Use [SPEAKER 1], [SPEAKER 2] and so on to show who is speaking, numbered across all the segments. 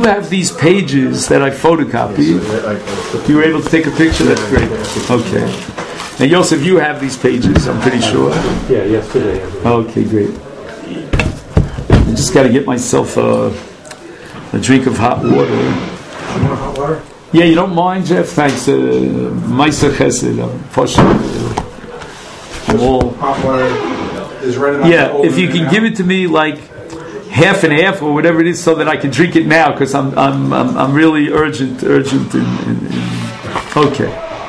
[SPEAKER 1] you have these pages that I photocopied, you were able to take a picture. That's great. Okay. And Yosef, you have these pages, I'm pretty sure.
[SPEAKER 2] Yeah, yesterday.
[SPEAKER 1] Okay, great. I just got to get myself a drink of hot water.
[SPEAKER 2] Hot water?
[SPEAKER 1] Yeah, you don't mind, Jeff? Thanks. Maisa Chesed. I'm all.
[SPEAKER 3] Hot water is right about.
[SPEAKER 1] Yeah, if you can give it to me like half and half or whatever it is, so that I can drink it now, because I'm really urgent. Okay.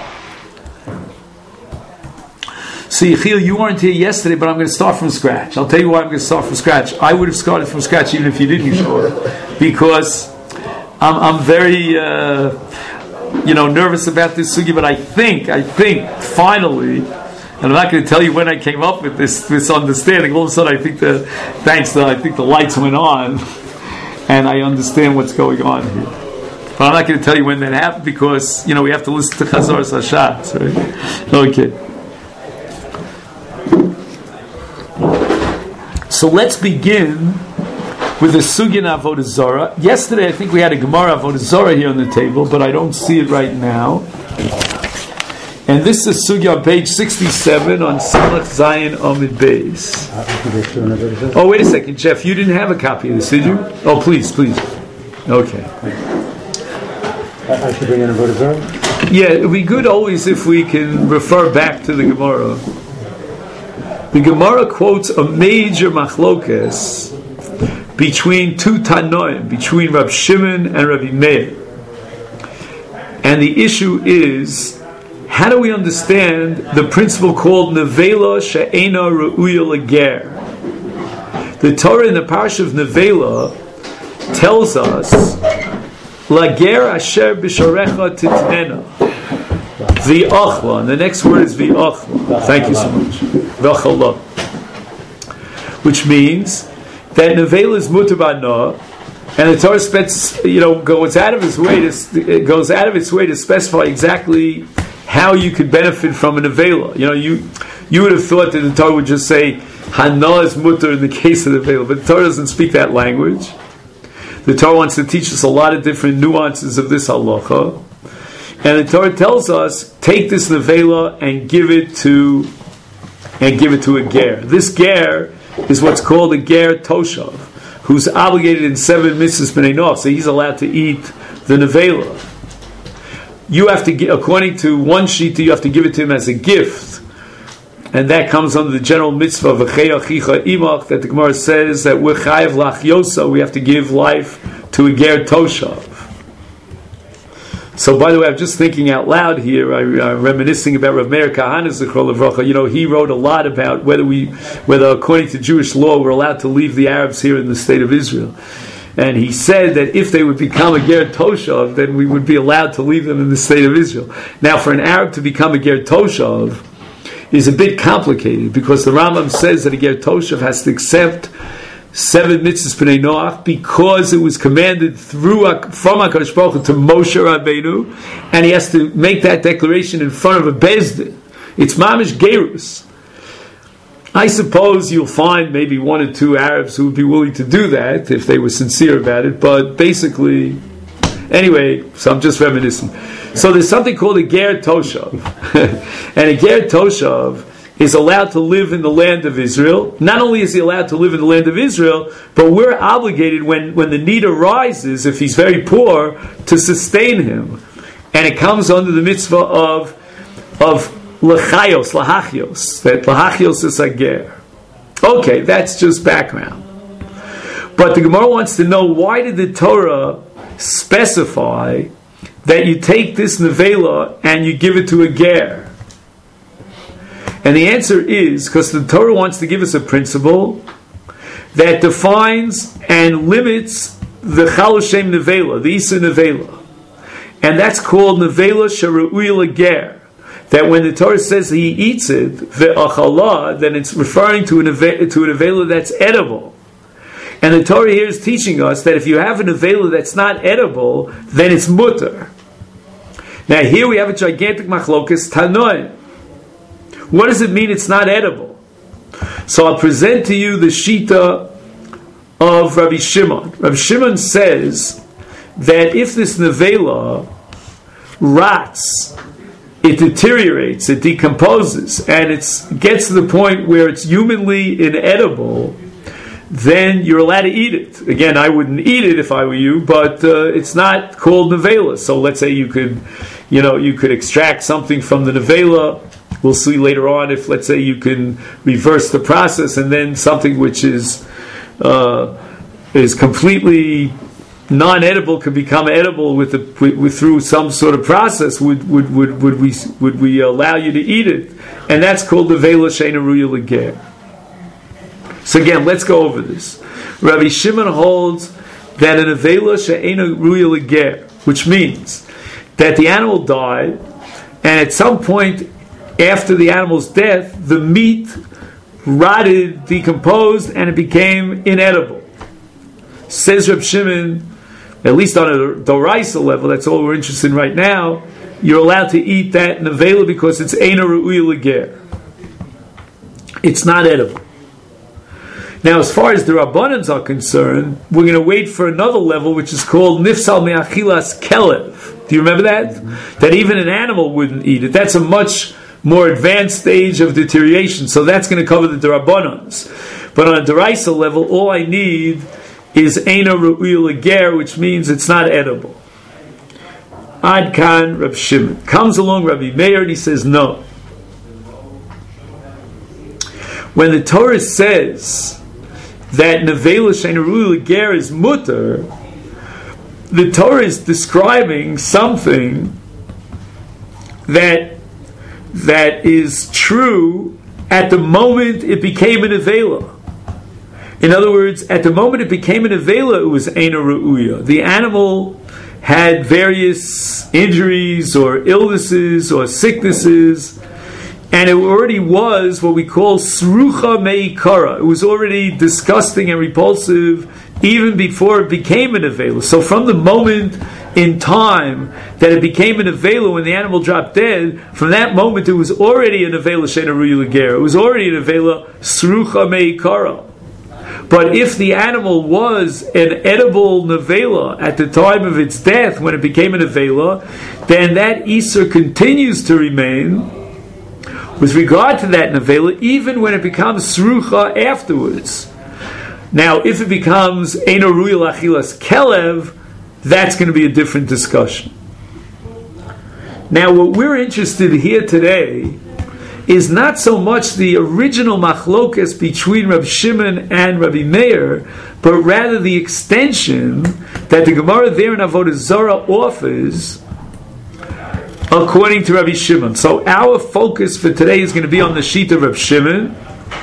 [SPEAKER 1] So Yechiel, you weren't here yesterday, but I'm going to start from scratch. I'll tell you why I'm going to start from scratch. I would have started from scratch even if you didn't show it, because I'm very nervous about this sugi. But I think finally, and I'm not going to tell you when I came up with this understanding. All of a sudden, I think the lights went on, and I understand what's going on here. But I'm not going to tell you when that happened, because we have to listen to Chazar Sashatz, right? Okay. So let's begin with the Sugya Avodah Zarah. Yesterday, I think we had a Gemara Avodah Zarah here on the table, but I don't see it right now. And this is Sugya on page 67 on Samach Zayin Amid Beis. Oh, wait a second, Jeff. You didn't have a copy of this, did you? Oh, please. Okay.
[SPEAKER 2] I should bring in Avodah Zarah?
[SPEAKER 1] Yeah, it would be good always if we can refer back to the Gemara. The Gemara quotes a major machlokes between two Tanoim, between Rab Shimon and Rabbi Meir. And the issue is, how do we understand the principle called Nevela She'ena Re'uya L'Ger? The Torah in the Parsha of Nevela tells us, L'Ger Asher B'Sharecha Titnena. V'Achla, and the next word is V'Achla. Thank you so much. V'Achala. Which means that Nevela is mutar b'ana, and the Torah goes out of its way to specify exactly how you could benefit from a Nevela. You would have thought that the Torah would just say Hana is mutar in the case of the Nevela, but the Torah doesn't speak that language. The Torah wants to teach us a lot of different nuances of this halacha. And the Torah tells us, take this nevela and give it to a ger. This ger is what's called a ger toshav, who's obligated in 7 mitzvahs b'nei noach, so he's allowed to eat the nevela. You have to, according to one shita, you have to give it to him as a gift, and that comes under the general mitzvah of v'chei achicha imach, that the Gemara says that we're chayav lachyosa, we have to give life to a ger toshav. So, by the way, I'm just thinking out loud here. I'm reminiscing about Rav Meir Kahana Zichro Livracha. He wrote a lot about whether according to Jewish law we're allowed to leave the Arabs here in the state of Israel. And he said that if they would become a ger toshav, then we would be allowed to leave them in the state of Israel. Now, for an Arab to become a ger toshav is a bit complicated, because the Rambam says that a ger toshav has to accept 7 mitzvahs b'nei noach, because it was commanded from HaKadosh Baruch Hu to Moshe Rabbeinu, and he has to make that declaration in front of a Beis Din. It's mamish gerus. I suppose you'll find maybe 1 or 2 Arabs who would be willing to do that if they were sincere about it, but basically, anyway, so I'm just reminiscing. So there's something called a ger toshav, and a ger toshav is allowed to live in the land of Israel. Not only is he allowed to live in the land of Israel, but we're obligated when the need arises, if he's very poor, to sustain him. And it comes under the mitzvah of lachachios, that lachachios is a ger. Okay, that's just background. But the Gemara wants to know, why did the Torah specify that you take this nevela and you give it to a ger? And the answer is because the Torah wants to give us a principle that defines and limits the Chal Hashem Nevela, the Isa Nevela. And that's called Nevela Sheru'uya L'Ger. That when the Torah says he eats it, ve'achala, then it's referring to a Nevela that's edible. And the Torah here is teaching us that if you have a Nevela that's not edible, then it's mutter. Now here we have a gigantic machlokas Tanoim. What does it mean it's not edible? So I'll present to you the shita of Rabbi Shimon. Rabbi Shimon says that if this nevela rots, it deteriorates, it decomposes, and it gets to the point where it's humanly inedible, then you're allowed to eat it. Again, I wouldn't eat it if I were you, but it's not called nevela. So let's say you could extract something from the nevela. We'll see later on if, let's say, you can reverse the process, and then something which is completely non-edible can become edible through some sort of process. Would we allow you to eat it? And that's called nevela she'eina ruya l'ger. So again, let's go over this. Rabbi Shimon holds that an nevela she'eina ruya l'ger, which means that the animal died, and at some point after the animal's death, the meat rotted, decomposed, and it became inedible. Says Rabbi Shimon, at least on a doraisa level, that's all we're interested in right now, you're allowed to eat that nevela because it's eina ruya l'ger. It's not edible. Now, as far as the Rabbanans are concerned, we're going to wait for another level, which is called nifsal me'achilas kelev. Do you remember that? Mm-hmm. That even an animal wouldn't eat it. That's a much more advanced stage of deterioration. So that's going to cover the Rabbanans. But on a deraisa level, all I need is eina ru'uya l'ger, which means it's not edible. Ad kan Reb Shimon. Comes along Rabbi Meir and he says no. When the Torah says that nevela she'eina ru'uya l'ger is mutter, the Torah is describing something that is true at the moment it became a nevela. In other words, at the moment it became a nevela, it was eina ru'uya. The animal had various injuries or illnesses or sicknesses, and it already was what we call srucha meikara. It was already disgusting and repulsive even before it became a nevela. So from the moment in time that it became a nevela, when the animal dropped dead, from that moment it was already a nevela she'eina ru'uya l'ger. It was already a nevela srucha meikara. But if the animal was an edible nevela at the time of its death, when it became a nevela, then that Isur continues to remain with regard to that nevela, even when it becomes srucha afterwards. Now, if it becomes eina ru'uya l'achilas kelev, that's going to be a different discussion. Now, what we're interested in here today is not so much the original machlokes between Rabbi Shimon and Rabbi Meir, but rather the extension that the Gemara there in Avodah Zarah offers according to Rabbi Shimon. So our focus for today is going to be on the sheet of Rabbi Shimon,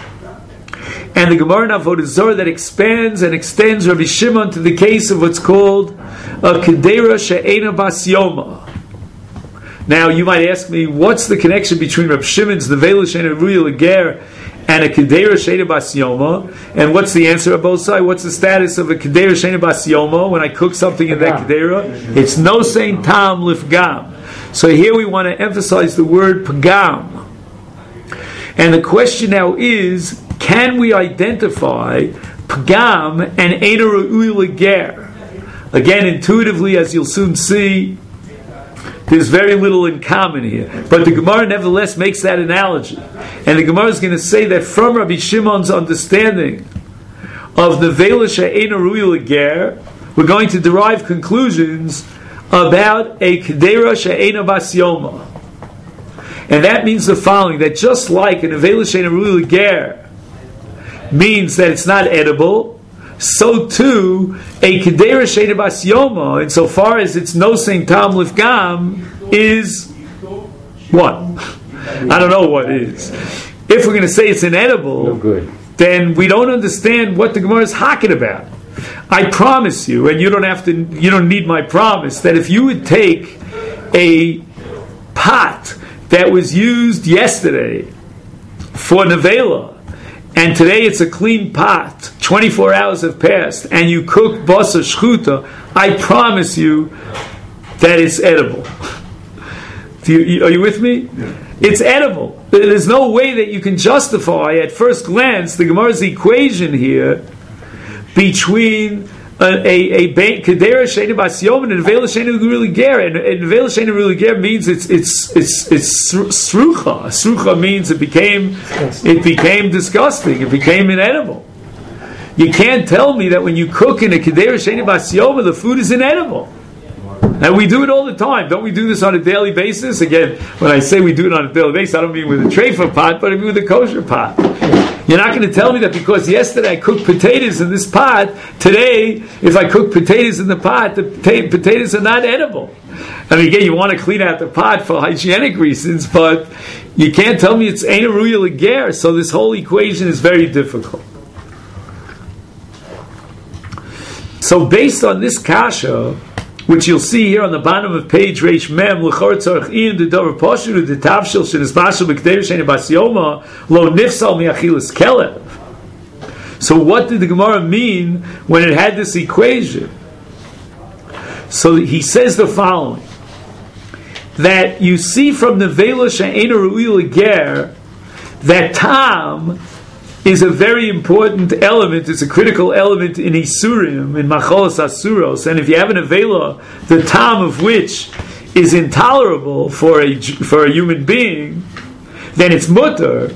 [SPEAKER 1] and the Gemara in Avodah Zarah that expands and extends Rabbi Shimon to the case of what's called a kedera she'eina bas yoma. Now, you might ask me, what's the connection between Rabbi Shimon's nevela she'eina ru'uya l'ger and a kedera she'eina bas yoma? And what's the answer on both sides? What's the status of a kedera she'eina bas yoma when I cook something in that kedera? It's no sein tam lifgam. So here we want to emphasize the word pagam. And the question now is, can we identify pagam and eina ru'uya l'ger? Again, intuitively, as you'll soon see, there's very little in common here. But the Gemara nevertheless makes that analogy. And the Gemara is going to say that from Rabbi Shimon's understanding of nevela she'eina ru'uya l'ger, we're going to derive conclusions about a kedera she'eina bas yoma. And that means the following, that just like a nevela she'eina ru'uya l'ger means that it's not edible, so too a kedera she'eina bas yoma, insofar as it's no sein tam lifgam, is what? I don't know what is. If we're going to say it's inedible, then we don't understand what the Gemara is talking about. I promise you, and you don't need my promise, that if you would take a pot that was used yesterday for nevela, and today it's a clean pot, 24 hours have passed, and you cook basar shchuta, I promise you that it's edible. Are you with me? Yeah. It's edible. There's no way that you can justify, at first glance, the Gemara's equation here between a kedera sheina bas yom and nevela sheina really ger, and nevela sheina really ger means it's srucha. Srucha means it became disgusting. It became inedible. You can't tell me that when you cook in a kedera sheina bas yom, the food is inedible. And we do it all the time. Don't we do this on a daily basis? Again, when I say we do it on a daily basis, I don't mean with a treifa pot, but I mean with a kosher pot. You're not going to tell me that because yesterday I cooked potatoes in this pot, today, if I cook potatoes in the pot, the potatoes are not edible. I mean, again, you want to clean out the pot for hygienic reasons, but you can't tell me it's ein aruya leger, so this whole equation is very difficult. So based on this kasha, which you'll see here on the bottom of page Reish Mem, l'chor tzarich ian the dover posher the tavshil shenis mashal b'keder shein bas yoma lo nifsal miachilas kelev. So what did the Gemara mean when it had this equation? So he says the following, that you see from the Vela she'ein ru'il leger that tam is a very important element. It's a critical element in Isurim, in Macholos Asuros. And if you have an Avela, the tam of which is intolerable for a human being, then it's mutter.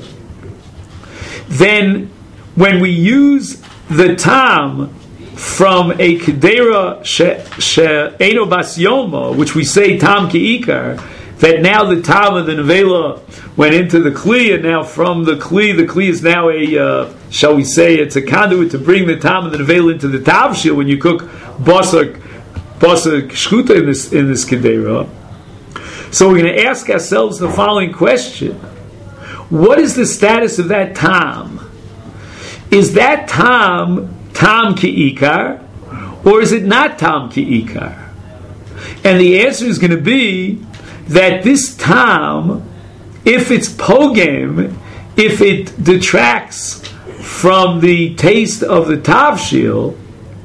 [SPEAKER 1] Then when we use the tam from a Kedera she'eno bas yoma, which we say tam ki'ikar, that now the tam of the nevela went into the kli, and now from the kli is now a, shall we say, it's a conduit to bring the tam of the nevela into the tavshil when you cook basar shchuta in this kedera. So we're going to ask ourselves the following question: what is the status of that tam? Is that tam ki'ikar, or is it not tam ki'ikar? And the answer is going to be that this tam, if it's pogem, if it detracts from the taste of the tavshil,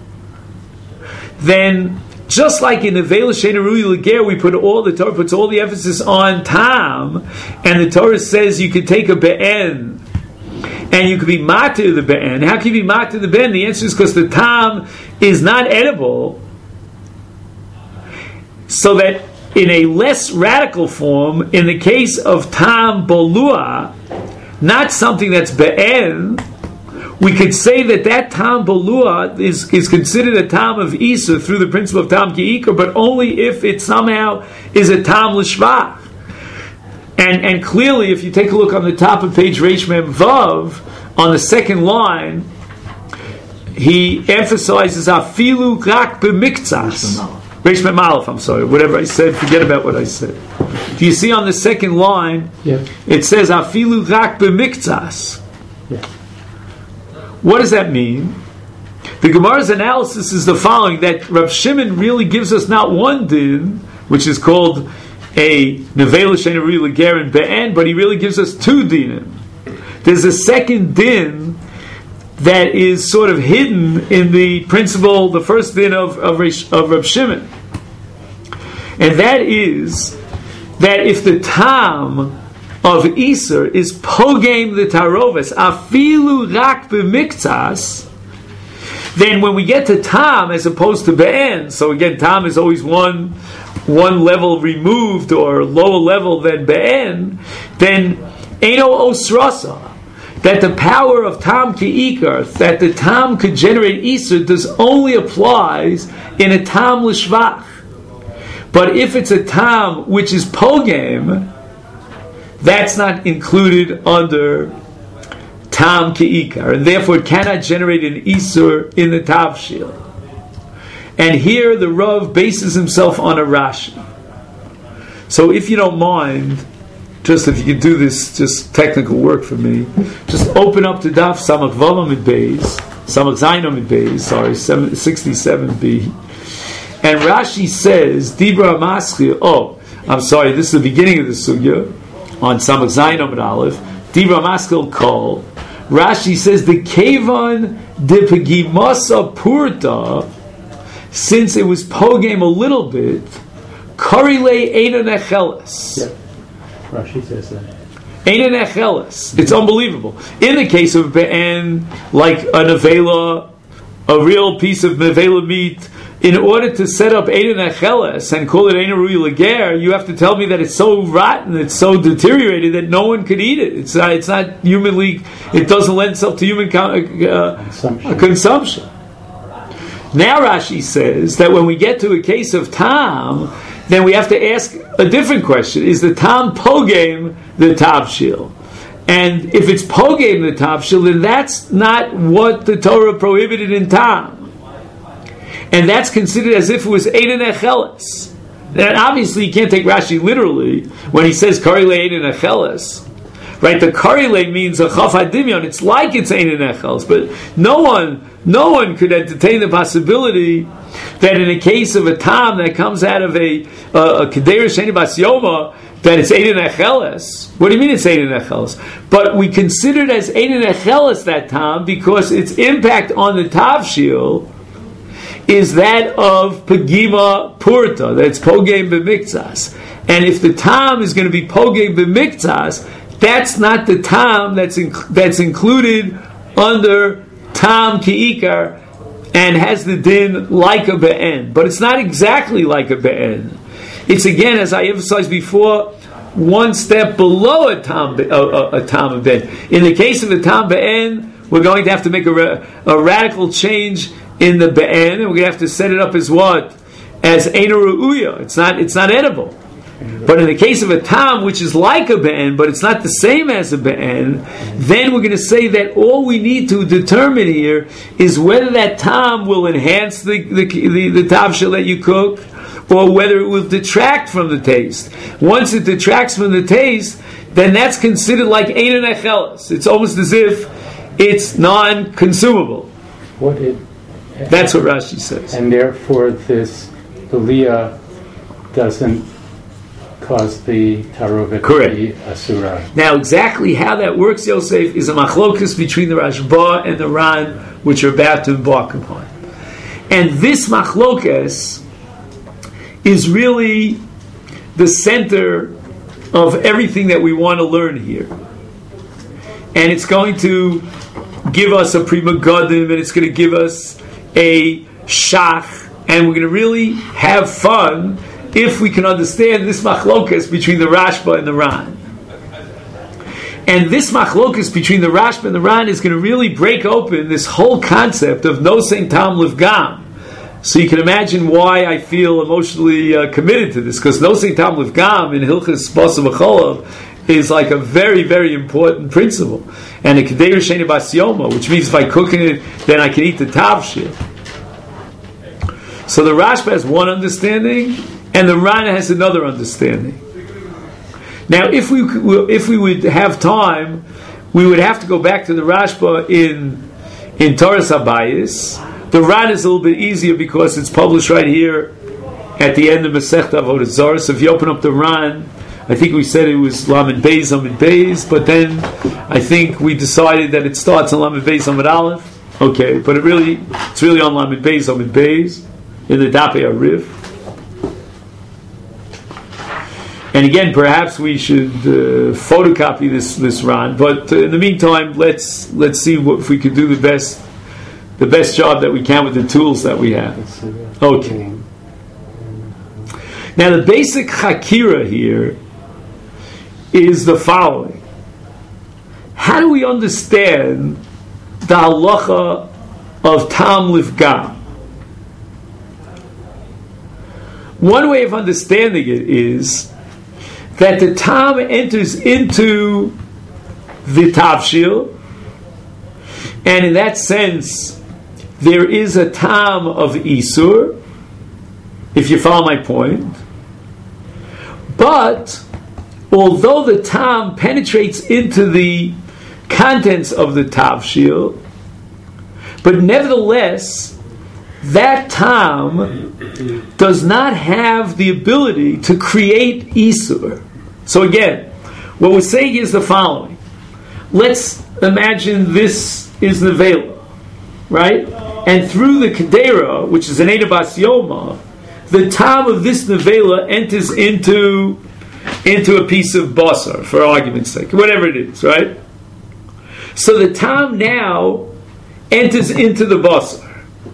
[SPEAKER 1] then just like in the Vela Sheina Ru'i Leger, the Torah puts all the emphasis on tam, and the Torah says you could take a be'en and you could be matir the be'en. How can you be matir the be'en? The answer is because the tam is not edible, so that in a less radical form, in the case of tam bolua, not something that's be'en, we could say that tam bolua is considered a tam of Isa through the principle of tam ki'ikar, but only if it somehow is a tam l'shvach. And clearly, if you take a look on the top of page Reish Mem Vav, on the second line, he emphasizes afilu rak b'miktzas. Reish Mem Aleph, I'm sorry, whatever I said, forget about what I said. Do you see on the second line, it says afilu rak b'miktzas. What does that mean? The Gemara's analysis is the following, that Rav Shimon really gives us not one din, which is called a nevela sheina ru'i leger and be'en, but he really gives us two dinim. There's a second din that is sort of hidden in the principle, the first din of Rav Shimon. And that is that if the tam of Iser is pogem the taroves, afilu rak b'miktzas, then when we get to tam as opposed to be'en, so again, tam is always one level removed or lower level than be'en, then eno osrasa, that the power of tam ki'ikar, that the tam could generate Iser, does only applies in a tam l'shvach. But if it's a tam which is pogem, that's not included under tam ki'ikar, and therefore it cannot generate an Isur in the tavshil. And here the Rav bases himself on a Rashi. So if you don't mind, just if you can do this just technical work for me, just open up to Daf Samach Vav Amid Beis, Samach Zayin Amid Beis, 67b, and Rashi says, Dibra Maschil, I'm sorry, this is the beginning of the sugya, on Samach Zayin Amid Aleph, Dibra Maschil Kol, Rashi says, the Kevan de Pegimasa Purta, since it was pogem a little bit, Karile Eina Necheles.
[SPEAKER 2] Yeah. Rashi says that.
[SPEAKER 1] Eina Necheles. It's unbelievable. In the case of Be'en, like a nevela a real piece of nevela meat, in order to set up Eina Necheles and call it Eina Rui Lager, you have to tell me that it's so rotten, it's so deteriorated that no one could eat it. It's not humanly, it doesn't lend itself to human consumption. Now Rashi says that when we get to a case of tam, then we have to ask a different question. Is the tam pogame the tavshil? And if it's pogame the tavshil, then that's not what the Torah prohibited in tam. And that's considered as if it was Eina Necheles. And obviously you can't take Rashi literally when he says Karile Eina Necheles. Right? The Karile means a Chaf HaDimyon. It's like it's Eina Necheles. But no one could entertain the possibility that in a case of a tam that comes out of a Kedera Sheni Bas Yoma, that it's Eina Necheles. What do you mean it's Eina Necheles? But we consider it as Eina Necheles, that tam, because its impact on the Tavshil is that of Pagima Purta, that's Pogem B'Miktzas. And if the tam is going to be Pogem B'Miktzas, that's not the tam that's included under tam Ki'ikar and has the din like a Be'en. But it's not exactly like a Be'en. It's again, as I emphasized before, one step below a tam Be'en. In the case of a tam Be'en, we're going to have to make a radical change in the Be'en, and we're going to have to set it up as what? As Eina Ru'uya. It's not edible. But in the case of a tam, which is like a Be'en, but it's not the same as a Be'en, then we're going to say that all we need to determine here is whether that tam will enhance the tavshil that you cook, or whether it will detract from the taste. Once it detracts from the taste, then that's considered like Eina Necheles. It's almost as if it's non-consumable. That's what Rashi says.
[SPEAKER 2] And therefore the Leah doesn't cause the Tarovet to be Asura.
[SPEAKER 1] Now exactly how that works, Yosef, is a machlokus between the Rashba and the Ran, which are about to embark upon. And this machlokus is really the center of everything that we want to learn here. And it's going to give us a Prima Godim, and it's going to give us a Shach, and we're going to really have fun if we can understand this machlokas between the Rashba and the Ran. And this machlokas between the Rashba and the Ran is going to really break open this whole concept of no sein tam livgam. So you can imagine why I feel emotionally committed to this, because no sein tam livgam in Hilchas Basa V'Cholav is like a very, very important principle. And a Kedera Sheni Bas Yoma, which means if I cook it, then I can eat the tavshil. So the Rashba has one understanding, and the Rana has another understanding. Now, if we would have time, we would have to go back to the Rashba in Toras Habayis. The Rana is a little bit easier because it's published right here at the end of Masechta Avodah Zarah. So if you open up the Ran, I think we said it was Lamed Beis, Lamed Beis, but then I think we decided that it starts on Lamed Beis, Lamed Aleph. Okay, but it's really on Lamed Beis, Lamed Beis, in the Dapei Arif. And again, perhaps we should photocopy this Ran. But in the meantime, let's see if we could do the best job that we can with the tools that we have. Okay. Now, the basic chakira here is the following: how do we understand the halacha of tam livgam? One way of understanding it is that the tam enters into the tavshil, and in that sense, there is a tam of isur, if you follow my point. But although the tam penetrates into the contents of the tavshil, but nevertheless, that tam does not have the ability to create isur. So again, what we're saying is the following. Let's imagine this is nevela, right? And through the kedera, which is an Eina Bas Yoma, the tam of this nevela enters into a piece of basar, for argument's sake, whatever it is, right? So the tam now enters into the basar.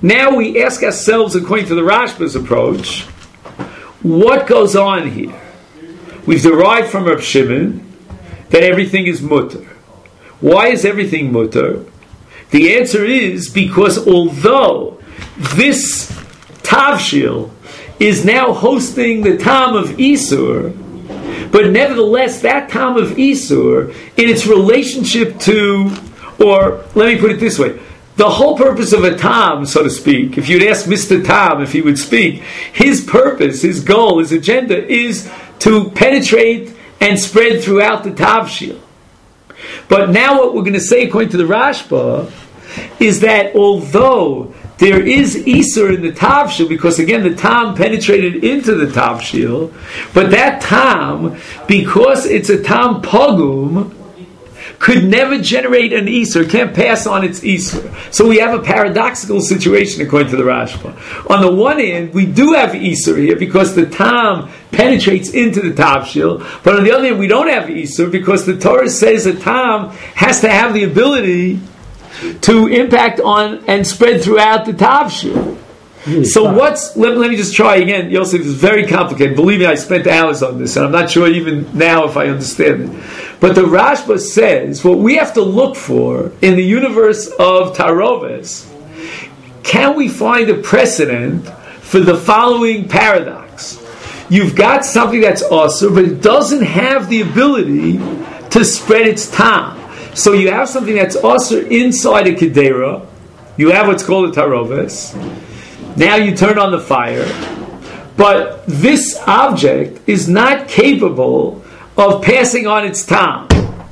[SPEAKER 1] Now we ask ourselves, according to the Rashba's approach, what goes on here? We've derived from Reb Shimon that everything is mutter. Why is everything mutter? The answer is because although this Tavshil is now hosting the Tam of Isur, but nevertheless that Tam of Isur, in its relationship to, or let me put it this way, the whole purpose of a Tam, so to speak, if you'd ask Mr. Tam if he would speak, his purpose, his goal, his agenda is to penetrate and spread throughout the Tavshil. But now what we're going to say, according to the Rashba, is that although there is Isur in the Tavshil, because again the Tam penetrated into the Tavshil, but that Tam, because it's a Tam Pogum, could never generate an Isur, can't pass on its Isur. So we have a paradoxical situation according to the Rashba. On the one hand, we do have Isur here because the Tam penetrates into the Tavshil, but on the other hand, we don't have Isur because the Torah says a Tam has to have the ability to impact on and spread throughout the Tavshil. So let me just try again. Yosef, is very complicated. Believe me, I spent hours on this, and I'm not sure even now if I understand it. But the Rashba says, what we have to look for in the universe of Taroves, can we find a precedent for the following paradox? You've got something that's awesome, but it doesn't have the ability to spread its tam. So you have something that's awesome inside a Kedera, you have what's called a Taroves. Now you turn on the fire, but this object is not capable of passing on its tam.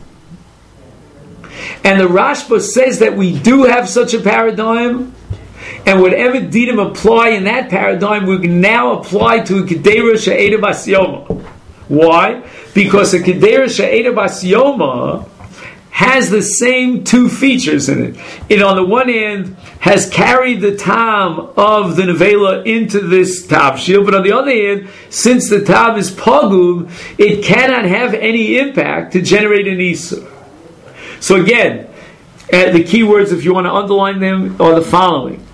[SPEAKER 1] And the Rashba says that we do have such a paradigm, and whatever dinim apply in that paradigm, we can now apply to a Kedera She'eda Bas Yoma. Why? Because a Kedera She'eda Bas Yoma has the same two features in it. It, on the one hand, has carried the tam of the nevela into this tavshil, but on the other hand, since the tam is pagum, it cannot have any impact to generate an isur. So again, the key words, if you want to underline them, are the following.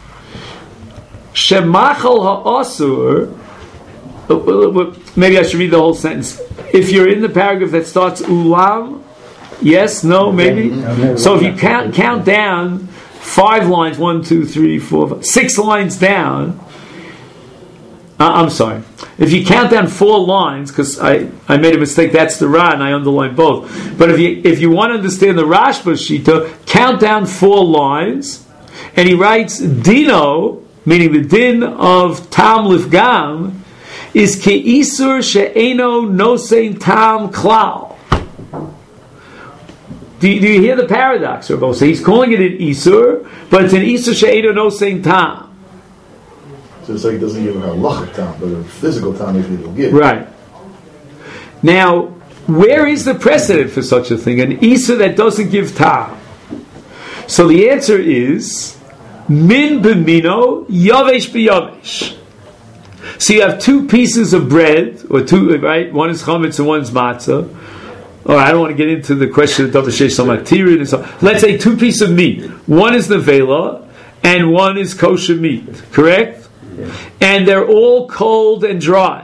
[SPEAKER 1] Shemachal ha'asur, maybe I should read the whole sentence. If you're in the paragraph that starts ulam, yes, no, maybe. So if you count down 5 lines, 1, 2, 3, 4, 5, 6 lines down. I'm sorry. If you count down 4 lines, because I made a mistake, that's the Ra, and I underlined both. But if you want to understand the Rashba Shita, count down 4 lines, and he writes Dino, meaning the din of Tam Lifgam, is Ke'isur she'eno nosein Tam Klal. Do you hear the paradox, Rabbi? So he's calling it an Isur, but it's an Isur she'edo no saying tam.
[SPEAKER 3] So it's like it doesn't give a halachic tam, but a physical tam if it will give.
[SPEAKER 1] Right. Now, where is the precedent for such a thing? An Isur that doesn't give tam. So the answer is min b'mino yavesh b'yavesh. So you have 2 pieces of bread, or 2, right? One is chametz and one is matzah. Or I don't want to get into the question of Davashesh Salmatirin and so on. Let's say 2 pieces of meat. One is nevela and one is kosher meat. Correct? Yeah. And they're all cold and dry.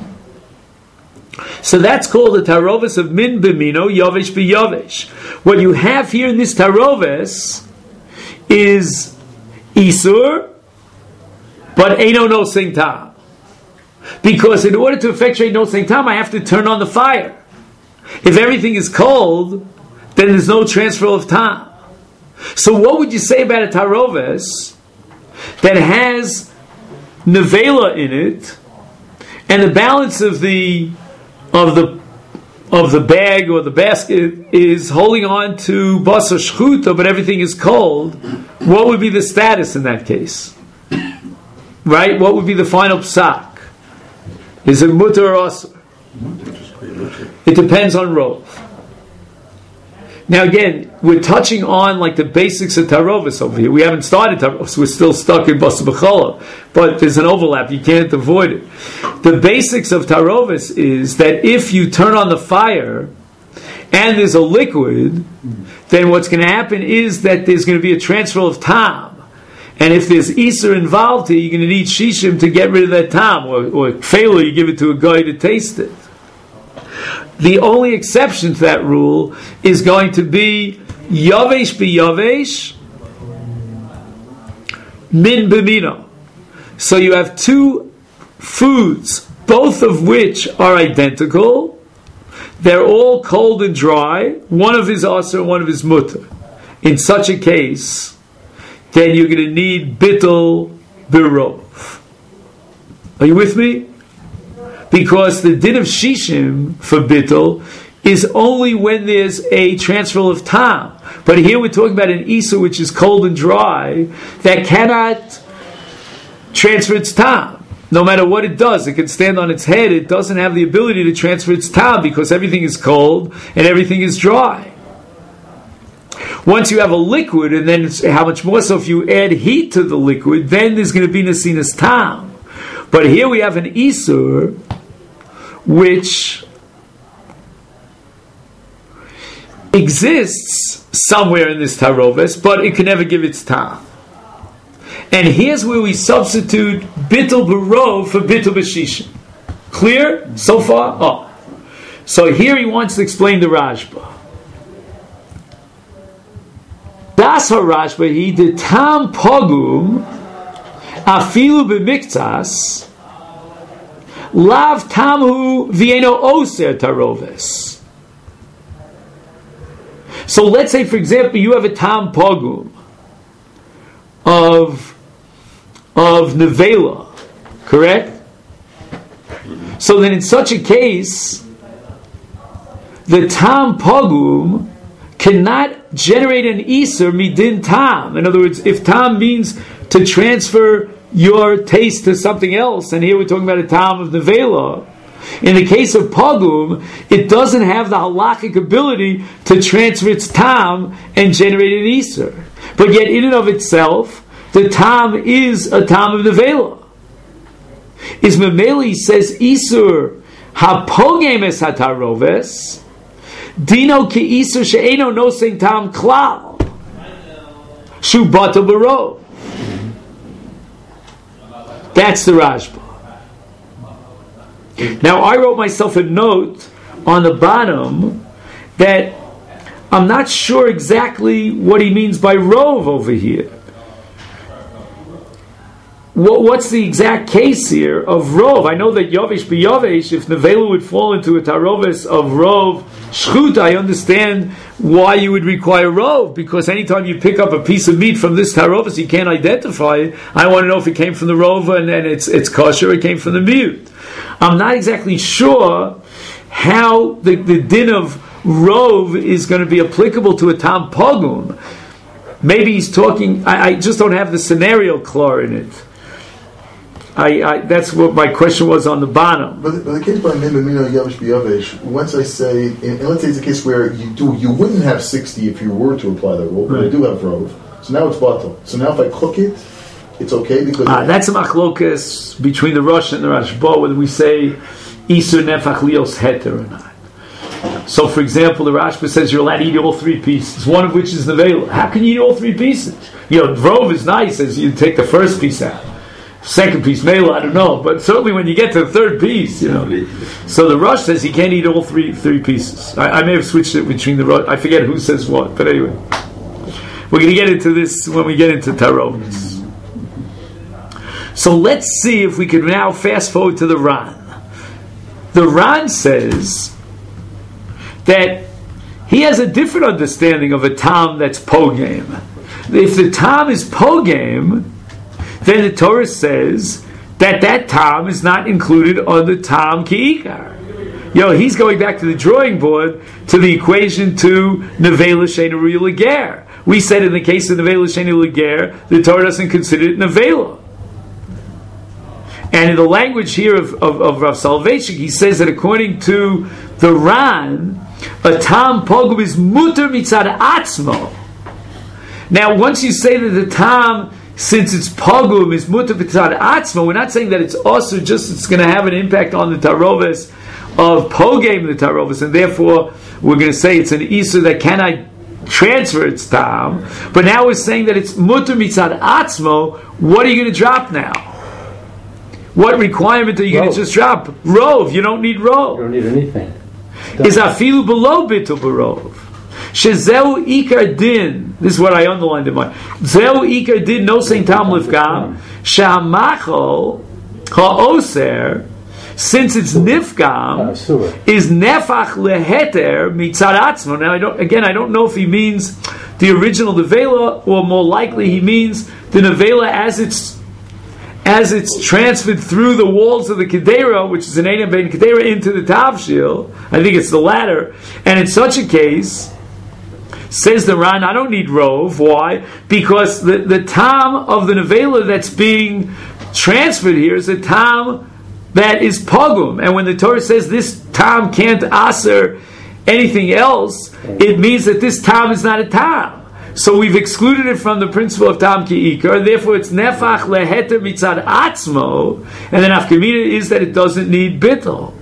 [SPEAKER 1] So that's called the taroves of min b'mino yavesh b'yavesh. What you have here in this taroves is isur, but eino no sing tam. Because in order to effectuate no sing tam, I have to turn on the fire. If everything is cold, then there's no transfer of tam. So what would you say about a taroves that has nevela in it, and the balance of the bag or the basket is holding on to basar shchuta, but everything is cold? What would be the status in that case? Right? What would be the final psak? Is it mutter or asur? It depends on rov. Now again, we're touching on like the basics of tarovis over here. We haven't started tarovis. We're still stuck in basar b'chala, but there's an overlap. You can't avoid it. The basics of tarovis is that if you turn on the fire and there's a liquid, then what's going to happen is that there's going to be a transfer of tam. And if there's Isur involved here, you're going to need Shishim to get rid of that tam, or failure, you give it to a guy to taste it. The only exception to that rule is going to be Yavesh b'Yavesh, Min b'Mino. So you have two foods, both of which are identical. They're all cold and dry. One of his asr and one of his mutter. In such a case, then you're going to need bittul birov. Are you with me? Because the din of shishim for bittul is only when there's a transfer of tam. But here we're talking about an isur which is cold and dry that cannot transfer its tam. No matter what it does, it can stand on its head. It doesn't have the ability to transfer its tam because everything is cold and everything is dry. Once you have a liquid, and then how much more so if you add heat to the liquid, then there's going to be nesinas tam. But here we have an isur which exists somewhere in this taroves, but it can never give its tam. And here's where we substitute bittul barov for bittul b'shishim. Clear so far? Oh. So here he wants to explain the Rashba. Das ha-Rashba, he did tam pogum afilu b'miktas lav tamhu vieno oser taroves. So let's say, for example, you have a tam pogum of nevela, correct? So then in such a case, the tam pogum cannot generate an isur midin tam. In other words, if tam means to transfer your taste to something else, and here we're talking about a tam of nevela, in the case of pogum, it doesn't have the halachic ability to transfer its tam and generate an isur. But yet in and of itself, the tam is a tam of nevela. Is Memeli says isur hapogem es hataroves dino ki isur she'eno nosein tam klal shu bata baro. That's the Rashba. Now I wrote myself a note on the bottom that I'm not sure exactly what he means by rov over here. What's the exact case here of rov? I know that yavish b'yavish, if nevela would fall into a taroves of rov shchut, I understand why you would require rov, because anytime you pick up a piece of meat from this taroves, you can't identify it. I want to know if it came from the rov and it's kosher, or it came from the mute. I'm not exactly sure how the din of rov is going to be applicable to a tam pogum. Maybe he's talking, I just don't have the scenario clear in it. That's what my question was on the bottom.
[SPEAKER 3] But the case by Min B'Mino Yavish B'Yavish, once I say, and let's say it's a case where you wouldn't have 60 if you were to apply the rule, but I do have rov. So now it's batal. So now if I cook it, it's okay because
[SPEAKER 1] that's a machlokas between the Rosh and the Rashba, whether we say Isur Nefach Lios Heter or not. So, for example, the Rashba says you're allowed to eat all three pieces, one of which is nevela. How can you eat all three pieces? Rov is nice as you take the first piece out. Second piece, mela, I don't know, but certainly when you get to the third piece, So the Rosh says he can't eat all three pieces. I may have switched it between the Rosh. I forget who says what, but anyway, we're going to get into this when we get into Tarovis. So let's see if we can now fast forward to the Ran. The Ran says that he has a different understanding of a tam that's pogam. If the tam is pogam, then the Torah says that tam is not included on the tam ki'ikar. He's going back to the drawing board to the equation to nevela she'eino ruya l'ger. We said in the case of nevela she'eino l'ger, the Torah doesn't consider it nevela. And in the language here of Rav Soloveitchik, he says that according to the Ran, a tam pogum is muter mitzad atzmo. Now, once you say that the tam, since it's pogum, is muter mitzad atzmo, we're not saying that it's also just it's going to have an impact on the taroves of pogam the taroves, and therefore we're going to say it's an isur that cannot transfer its tam, but now we're saying that it's mutter mitzad atzmo. What are you going to drop now? What requirement are you going to just drop? Rov. You don't need rov.
[SPEAKER 2] You don't need anything.
[SPEAKER 1] Is afilu below bitul barov. Shezeu ikar din. This is what I underlined in my. Zeu ikar din no sein tam lifgam. Shamachol ha'oser. Since it's nifgam, is nefach leheter mitzad atzmo. Now I don't know if he means the original nevela, or more likely he means the nevela as it's transferred through the walls of the kedera, which is an einam bein kedera, into the tavshil. I think it's the latter. And in such a case, says the Ran, I don't need rov. Why? Because the tam of the nevela that's being transferred here is a tam that is pogum, and when the Torah says this tam can't aser anything else, it means that this tam is not a tam. So we've excluded it from the principle of tam ki ikar, and therefore it's nefach leheter mitzad atzmo, and then afkamina is that it doesn't need bittul.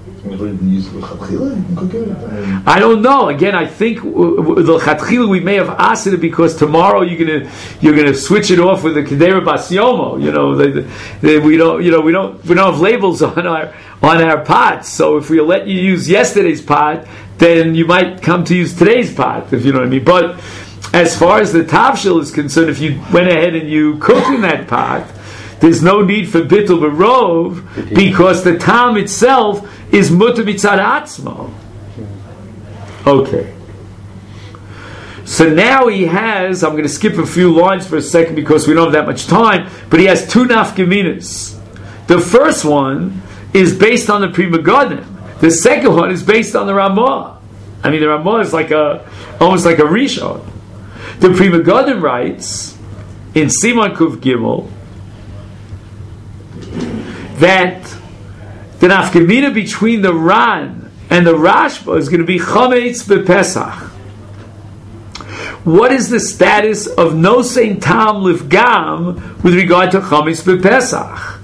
[SPEAKER 1] I don't know. Again, I think the chatchila we may have asked it because tomorrow you're gonna switch it off with the kedera bas yomo. We don't have labels on our pots. So if we let you use yesterday's pot, then you might come to use today's pot, if you know what I mean. But as far as the tavshil is concerned, if you went ahead and you cooked in that pot, there's no need for bittul barov because the tam itself is mutter mitzad atzmo. Okay. So now he has, I'm going to skip a few lines for a second because we don't have that much time, but he has two nafkaminas. The first one is based on the Pri Megadim. The second one is based on the Ramah. I mean, the Ramah is almost like a Rishon. The Pri Megadim writes in Siman Kuf Gimel that the nafkamina between the Ran and the Rashba is going to be chametz bepesach. What is the status of nosein tam lifgam with regard to chametz bepesach?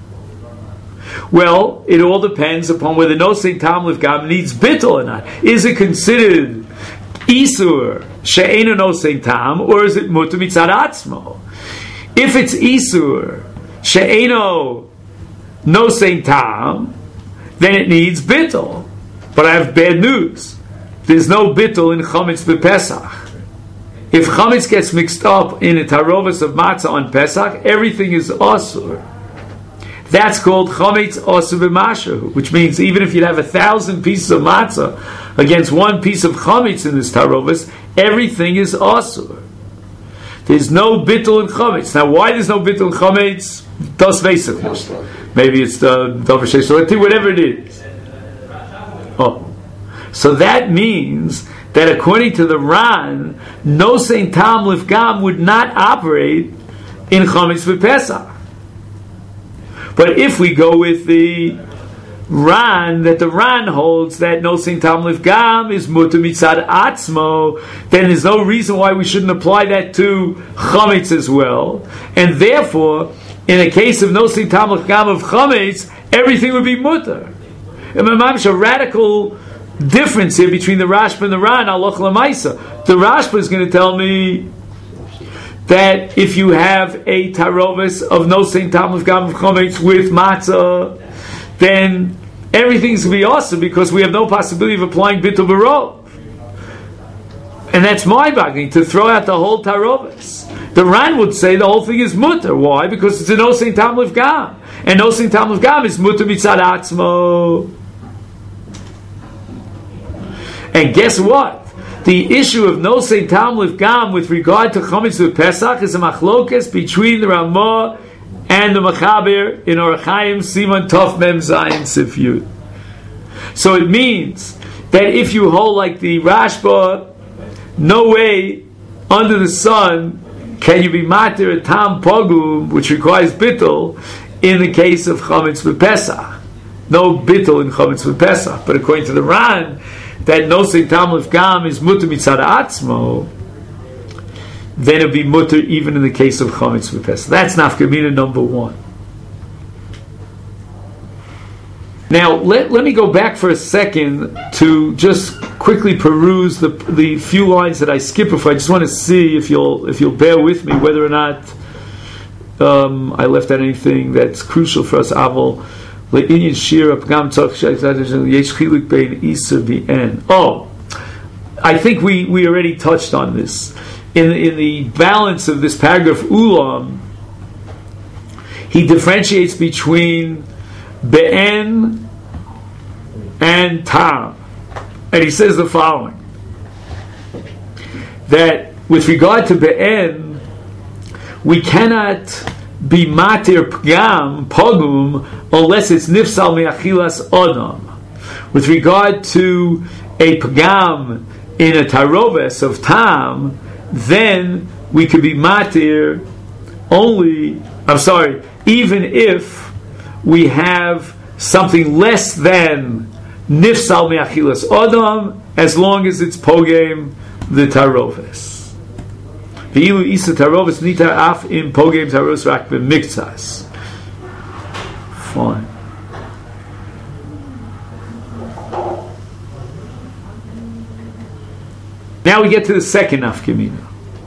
[SPEAKER 1] Well, it all depends upon whether nosein tam lifgam needs bittul or not. Is it considered isur she'ena nosein tam, or is it mutar mitzad atzmo? If it's isur she'eno nosein tam, then it needs bittul. But I have bad news. There's no bittul in chametz b'Pesach. If chametz gets mixed up in a tarovas of matzah on Pesach, everything is asur. That's called chametz asur b'mashahu, which means even if you'd have 1,000 pieces of matzah against one piece of chametz in this tarovas, everything is asur. There's no bittul in chametz. Now, why there's no bittul in chametz? Das basically. Maybe it's the Dover Shei, whatever it is. Oh. So that means that according to the Ran, no Nosein Tam Lifgam would not operate in Chametz v'Pesach. But if we go with the Ran, that the Ran holds that Nosein Tam Lifgam is Mutar Mitzad Atzmo, then there's no reason why we shouldn't apply that to Chametz as well. And therefore, in a case of Nosein Tam Lifgam of Chametz, everything would be Mutar. And there's a radical difference here between the Rashba and the Ran, Aloch Lamaisa. The Rashba is going to tell me that if you have a tarovis of Nosein Tam Lifgam of Chametz with matzah, then everything's going to be awesome because we have no possibility of applying Bittul Barov. And that's my bagni, to throw out the whole tarovis. The Ran would say the whole thing is mutter. Why? Because it's a Nosein Tam Lifgam. And Nosein Tam Lifgam is mutter mitzad atzmo. And guess what? The issue of Nosein Tam Lifgam with regard to Chametz v'Pesach is a machlokes between the Ramah and the Machaber in Orach Chaim Siman Tov Mem Zayin Sif Yud. So it means that if you hold like the Rashba, no way under the sun can you be matir a tam pogum, which requires bittul, in the case of Chametz v'Pesach. No bittul in Chametz v'Pesach. But according to the Ran, that Nosein Tam Lifgam is mutter mitzad atzmo, then it'll be mutter even in the case of Chametz v'Pesach. That's nafkamina number one. Now, let me go back for a second to just quickly peruse the few lines that I skip before. I just want to see if you'll bear with me whether or not I left out anything that's crucial for us. Aval le'inyan shira pgam tzach yesh chiluk bein iser v'en. Oh, I think we already touched on this in the balance of this paragraph. Ulam, he differentiates between be'en and tam, and he says the following: that with regard to be'en, we cannot be matir pgam pogum unless it's nifsal me'achilas odam. With regard to a pgam in a taroves of tam, then we could be matir only. Even if we have something less than nifsal me'achilas odam, as long as it's pogam the taroves. V'ilu isa taroves nita af im pogam taroves rak b'miktzas. Fine. Now we get to the second nafkamina,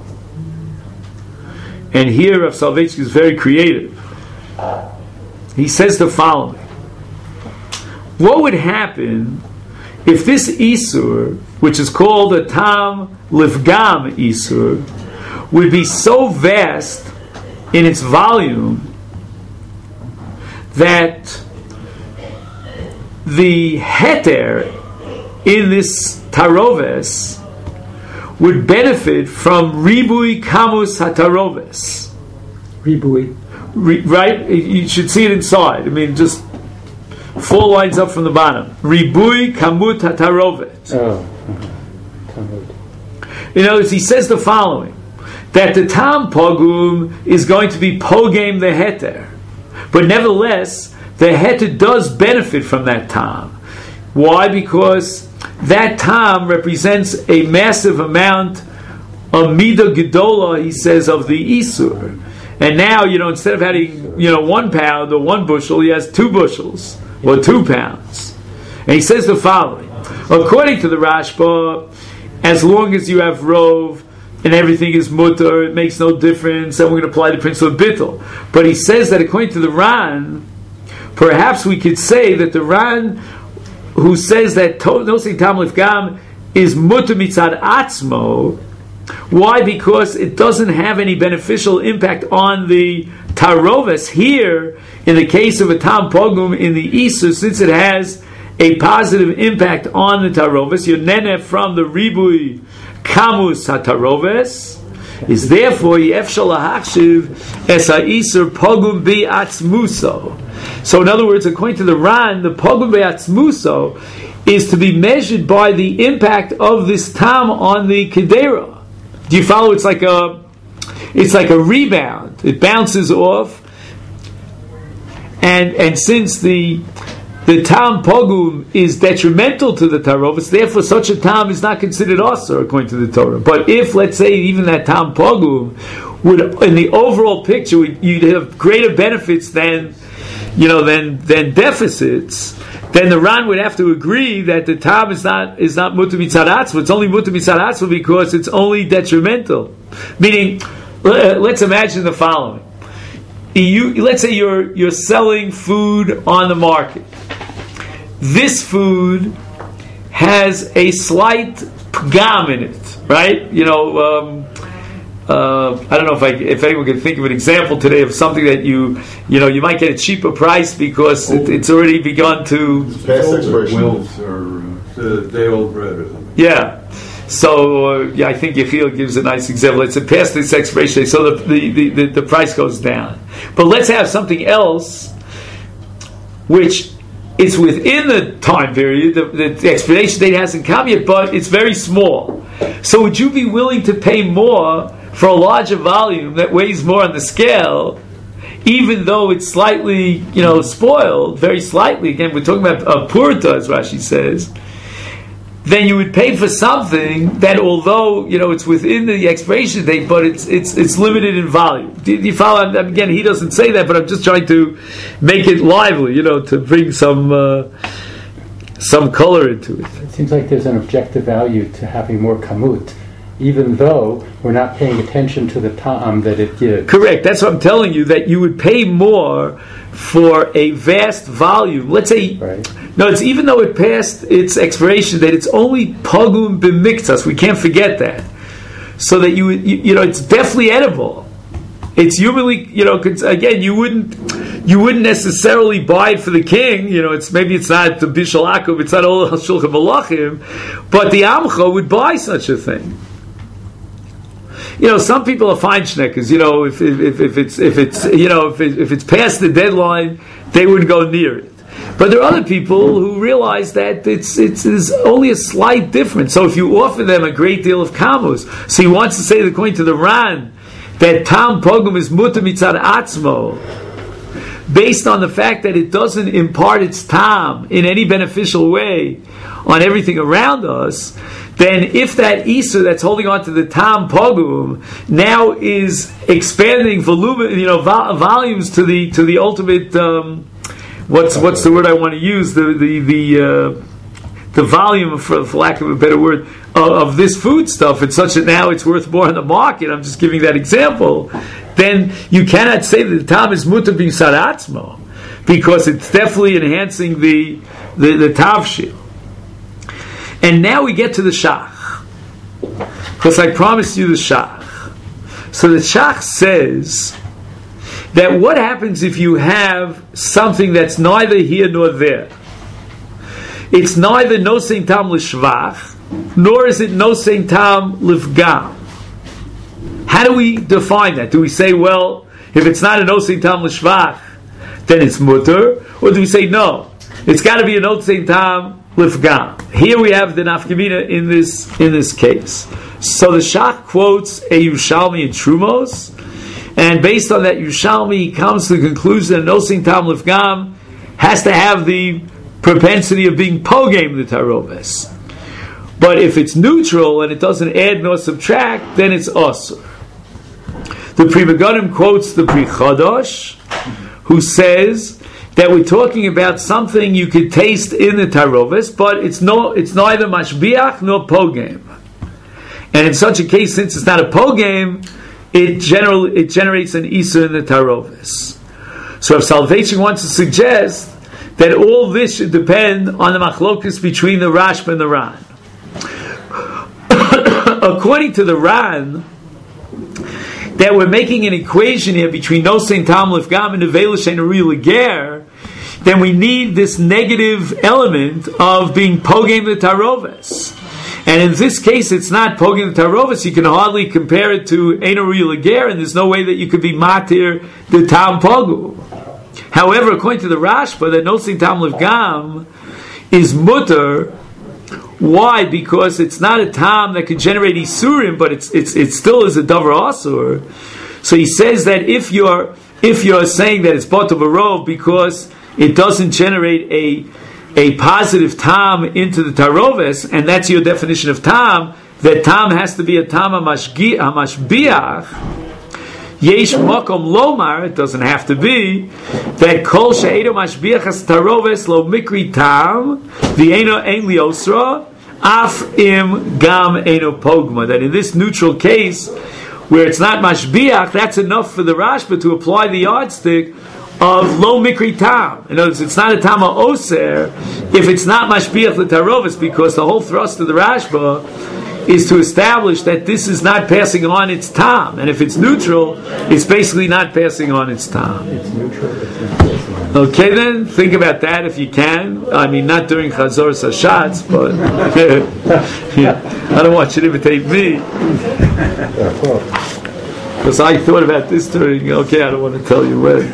[SPEAKER 1] and here Rav Soloveitchik is very creative. He says the following: what would happen if this isur, which is called a tam livgam isur, would be so vast in its volume that the heter in this taroves would benefit from ribui kamus hataroves.
[SPEAKER 2] Ribui.
[SPEAKER 1] Right? You should see it inside. I mean, just 4 lines up from the bottom. Ribui kamut hataroves.
[SPEAKER 2] Oh.
[SPEAKER 1] In other words, he says the following: that the tam pogum is going to be pogam the heter, but nevertheless, the heter does benefit from that tam. Why? Because that tam represents a massive amount of midah gedola, he says, of the isur. And now, instead of having, 1 pound or 1 bushel, he has 2 bushels or 2 pounds. And he says the following: according to the Rashba, as long as you have rov and everything is mutter, it makes no difference, and we're going to apply the principle of bittul. But he says that according to the Ran, perhaps we could say that the Ran, who says that Nosei Tam Lifgam is mutter mitzad atzmo. Why? Because it doesn't have any beneficial impact on the taroves. Here, in the case of a tam pogum in the isur, since it has a positive impact on the taroves, your nene from the ribui kamus hataroves is therefore yefshal lahachshiv es ha'isur pogum be'atzmuso. So, in other words, according to the Ran, the pogum be'atzmuso is to be measured by the impact of this tam on the kedera. Do you follow? It's like a rebound. It bounces off, and since the tam pogum is detrimental to the tarovis, therefore such a tam is not considered asur according to the Torah. But if, let's say, even that tam pogum would, in the overall picture, you'd have greater benefits than deficits, then the Ran would have to agree that the tam is not mutar mitzad atzma. It's only mutar mitzad atzma because it's only detrimental. Meaning, let's imagine the following: let's say you're selling food on the market. This food has a slight pgam in it, right? I don't know if anyone can think of an example today of something that you might get a cheaper price because it's already begun to
[SPEAKER 3] past expiration.
[SPEAKER 4] Wills or day-old bread or something.
[SPEAKER 1] Yeah. So I think Yechiel gives a nice example. It's a past its expiration date, so the price goes down. But let's have something else, which is within the time period. The expiration date hasn't come yet, but it's very small. So would you be willing to pay more for a larger volume that weighs more on the scale, even though it's slightly, spoiled, very slightly? Again, we're talking about a purta, as Rashi says. Then you would pay for something that, although it's within the expiration date, but it's limited in volume. Do you follow? Again, he doesn't say that, but I'm just trying to make it lively, to bring some some color into it.
[SPEAKER 2] It seems like there's an objective value to having more kamut, even though we're not paying attention to the ta'am that it gives.
[SPEAKER 1] Correct. That's what I'm telling you, that you would pay more for a vast volume. Let's say,
[SPEAKER 2] right.
[SPEAKER 1] No, it's even though it passed its expiration, that it's only pagum b'miktas. We can't forget that. So that you it's definitely edible. It's humanly, again, you wouldn't necessarily buy it for the king. Maybe it's not the Bishul Akub, it's not all Shulchan Malachim, but the Amcha would buy such a thing. Some people are feinschneckers. If it's past the deadline, they wouldn't go near it. But there are other people who realize that there's only a slight difference. So if you offer them a great deal of kamus, so he wants to say, according to the Ran, that tam pogum is mutar mitzad atzmo, based on the fact that it doesn't impart its tam in any beneficial way on everything around us, then if that Isa that's holding on to the tam pogum now is expanding volumes to the ultimate what's the word I want to use, the volume, for lack of a better word, of this food stuff, it's such that now it's worth more in the market. I'm just giving that example. Then you cannot say that the tam is mutar b'yisad atzmo, because it's definitely enhancing the tavshil. And now we get to the shach, because I promised you the shach. So the shach says that what happens if you have something that's neither here nor there? It's neither nosein tam l'shvach, nor is it nosein tam l'fgam. How do we define that? Do we say, well, if it's not a nosein tam l'shvach, then it's mutter? Or do we say, no, it's got to be a nosein tam l'fgam? Here we have the nafkamina in this case. So the Shach quotes a Yerushalmi in Trumos, and based on that Yerushalmi, he comes to the conclusion that nosein tam l'fgam has to have the propensity of being pogam the taroves. But if it's neutral and it doesn't add nor subtract, then it's asur. The Pri Megadim quotes the Pri Chadash, who says that we're talking about something you could taste in the taroves, but it's neither mashbiach nor pogam. And in such a case, since it's not a pogam, it generates an isa in the taroves. So if Salvation wants to suggest that all this should depend on the machlokus between the Rashba and the Ran. According to the Ran, that we're making an equation here between nosein tam l'fgam and nevela she'ein ruya l'ger, then we need this negative element of being pogam the taroves. And in this case, it's not pogam the taroves. You can hardly compare it to ein ruya l'ger, and there's no way that you could be matir the tam pogu. However, according to the Rashba, that nosein tam l'fgam is mutter. Why? Because it's not a tam that can generate isurim, but it still is a davar asur. So he says that if you're saying that it's bottom barov because it doesn't generate a positive tam into the taroves, and that's your definition of tam, that tam has to be a tam hamashbiach. Yesh makom lomar, it doesn't have to be, that kol she'edo mashbiachas taroves lo mikri tam v'eno ein liosra af im gam eno pogma. That in this neutral case, where it's not mashbiach, that's enough for the Rashba to apply the yardstick of lo mikri tam. In other words, it's not a tam ha'oser if it's not mashbiach l'taroves, because the whole thrust of the Rashba is to establish that this is not passing on its tam, and if it's neutral, it's basically not passing on its tam.
[SPEAKER 2] It's neutral.
[SPEAKER 1] Okay, then think about that if you can. I mean, not during Chazor Sashatz, but I don't want you to imitate me, because I thought about this during. Okay, I don't want to tell you when.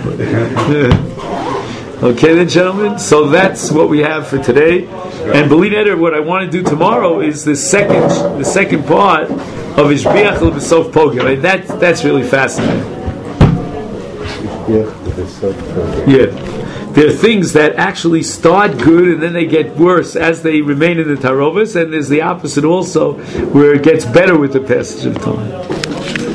[SPEAKER 1] But, okay, then, gentlemen. So that's what we have for today. And believe it, what I want to do tomorrow is the second part of Ishbiach L'Besof Pogam. I mean, that's really fascinating. Yeah, there are things that actually start good and then they get worse as they remain in the tarovis, and there's the opposite also, where it gets better with the passage of time.